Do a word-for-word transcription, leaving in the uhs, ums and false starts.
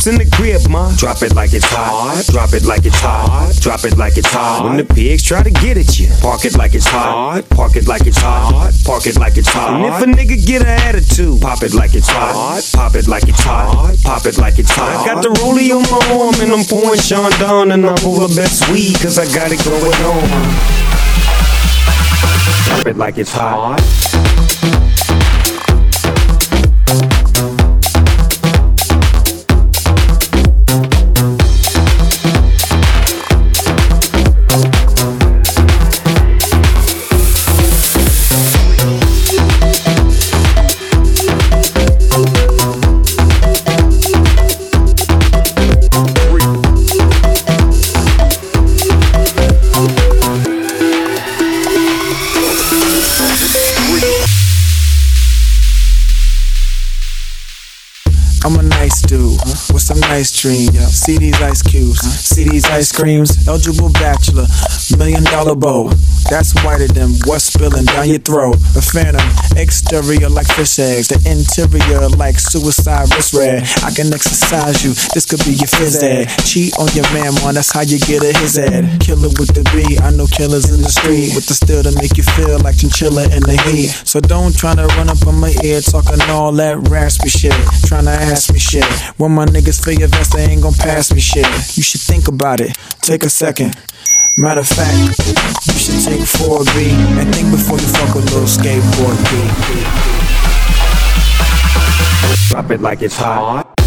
whips in the crib, ma. Drop it like it's hot. Drop it like it's hot. Drop it like it's hot. When the pigs try to get at you, park it like it's hot. Park it like it's hot. Park it like it's hot. And if a nigga get an attitude, pop it like it's hot. Pop it like it's hot. Pop it like it's hot. I got the rollie on my arm and I'm pouring Sean down and I'm full of best weed cause I got it going on. Drop it like it's hot. I'm a nice dude with some nice dreams. See these ice cubes, see these ice creams. Eligible bachelor, million dollar bow. That's whiter than what's spilling down your throat. A phantom, exterior like fish eggs, the interior like suicide wrist red. I can exercise you, this could be your phys ed. Cheat on your man, man, that's how you get a his ed. Killer with the B, I know killers in the street with the steel to make you feel like chinchilla in the heat. So don't try to run up on my ear talking all that raspy shit, trying to ask me shit. When my niggas feel your vest, they ain't gon' pass me shit. You should think about it, take a second. Matter of fact, you should take four B and think before you fuck a little skateboard B. Drop it like it's hot.